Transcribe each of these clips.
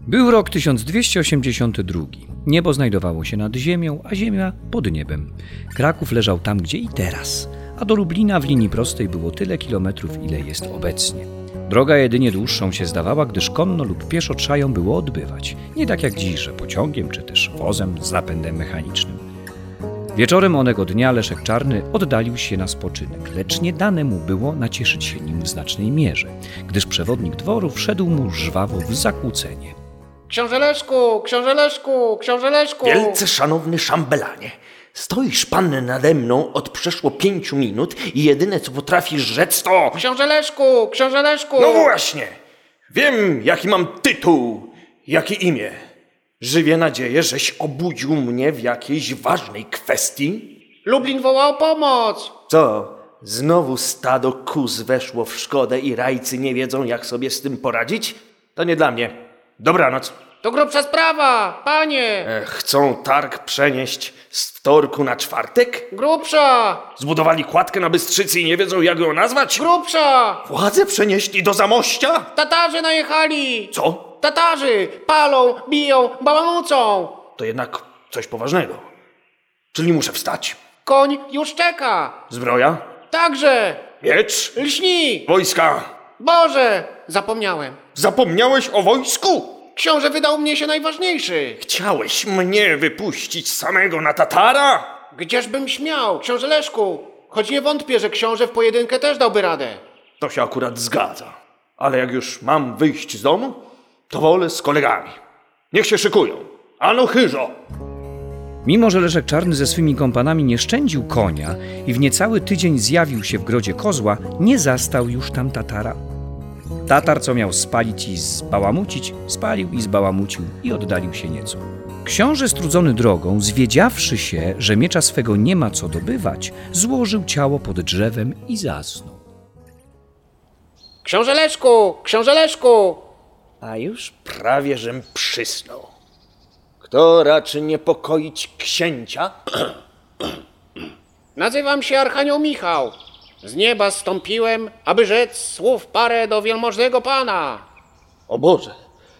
Był rok 1282. Niebo znajdowało się nad ziemią, a ziemia pod niebem. Kraków leżał tam, gdzie i teraz, a do Lublina w linii prostej było tyle kilometrów, ile jest obecnie. Droga jedynie dłuższą się zdawała, gdyż konno lub pieszo trzeba ją było odbywać. Nie tak jak dziś, że pociągiem czy też wozem z napędem mechanicznym. Wieczorem onego dnia Leszek Czarny oddalił się na spoczynek, lecz nie dane mu było nacieszyć się nim w znacznej mierze, gdyż przewodnik dworu wszedł mu żwawo w zakłócenie. Książę Leszku, książę Leszku, książę Leszku! Wielce szanowny szambelanie, stoisz pan nade mną od przeszło 5 minut i jedyne co potrafisz rzec to... Książę Leszku, książę Leszku! No właśnie, wiem jaki mam tytuł, jakie imię. Żywię nadzieję, żeś obudził mnie w jakiejś ważnej kwestii. Lublin woła o pomoc! Co, znowu stado kóz weszło w szkodę i rajcy nie wiedzą jak sobie z tym poradzić? To nie dla mnie. Dobranoc. To grubsza sprawa, panie! Chcą targ przenieść z wtorku na czwartek? Grubsza! Zbudowali kładkę na Bystrzycy i nie wiedzą jak ją nazwać? Grubsza! Władzę przenieśli do Zamościa? Tatarzy najechali! Co? Tatarzy! Palą, biją, bałamucą! To jednak coś poważnego. Czyli muszę wstać. Koń już czeka! Zbroja? Także! Miecz? Lśni! Wojska? Boże! Zapomniałem. Zapomniałeś o wojsku? Książę wydał mnie się najważniejszy. Chciałeś mnie wypuścić samego na Tatara? Gdzieżbym śmiał, książę Leszku? Choć nie wątpię, że książę w pojedynkę też dałby radę. To się akurat zgadza. Ale jak już mam wyjść z domu, to wolę z kolegami. Niech się szykują. Ano chyżo! Mimo że Leszek Czarny ze swymi kompanami nie szczędził konia i w niecały tydzień zjawił się w grodzie kozła, nie zastał już tam Tatara. Tatar, co miał spalić i zbałamucić, spalił i zbałamucił i oddalił się nieco. Książę strudzony drogą, zwiedziawszy się, że miecza swego nie ma co dobywać, złożył ciało pod drzewem i zasnął. Książę Leszku! Książę Leszku! A już prawie żem przysnął. Kto raczy niepokoić księcia? Nazywam się Archanioł Michał. Z nieba zstąpiłem, aby rzec słów parę do wielmożnego pana. O Boże!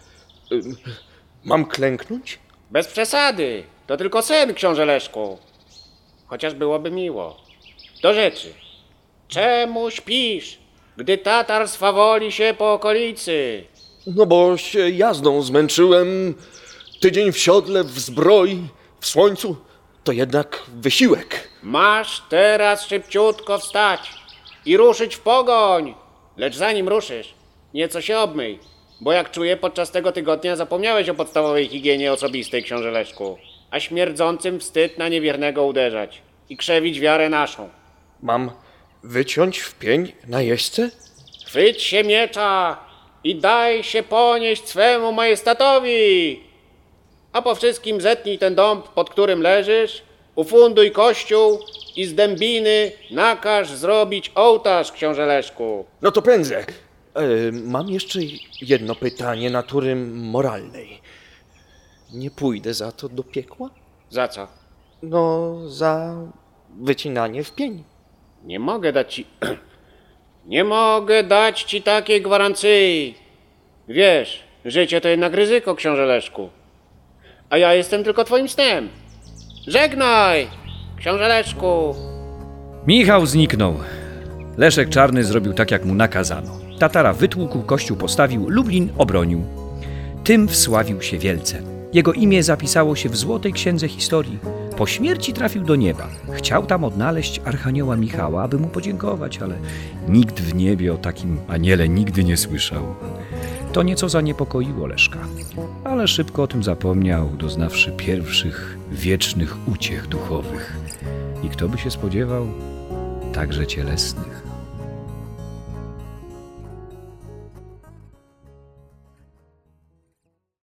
Mam klęknąć? Bez przesady. To tylko sen, książę Leszku. Chociaż byłoby miło. Do rzeczy. Czemu śpisz, gdy Tatar swawoli się po okolicy? No bo się jazdą zmęczyłem. Tydzień w siodle, w zbroi, w słońcu. To jednak wysiłek. Masz teraz szybciutko wstać i ruszyć w pogoń. Lecz zanim ruszysz, nieco się obmyj, bo jak czuję, podczas tego tygodnia zapomniałeś o podstawowej higienie osobistej, książę Leszku, a śmierdzącym wstyd na niewiernego uderzać i krzewić wiarę naszą. Mam wyciąć w pień na jeźdźce? Chwyć się miecza i daj się ponieść swemu majestatowi, a po wszystkim zetnij ten dąb, pod którym leżysz, ufunduj kościół i z dębiny nakaż zrobić ołtarz, książę Leszku. No to pędzę. Mam jeszcze jedno pytanie natury moralnej. Nie pójdę za to do piekła? Za co? No, za wycinanie w pień. Nie mogę dać ci... Nie mogę dać ci takiej gwarancji. Wiesz, życie to jednak ryzyko, książę Leszku. A ja jestem tylko twoim snem. Żegnaj, książę Leszku. Michał zniknął. Leszek Czarny zrobił tak, jak mu nakazano. Tatara wytłukł, kościół postawił, Lublin obronił. Tym wsławił się wielce. Jego imię zapisało się w złotej księdze historii. Po śmierci trafił do nieba. Chciał tam odnaleźć Archanioła Michała, aby mu podziękować, ale nikt w niebie o takim aniele nigdy nie słyszał. To nieco zaniepokoiło Leszka, ale szybko o tym zapomniał, doznawszy pierwszych wiecznych uciech duchowych. I kto by się spodziewał, także cielesnych.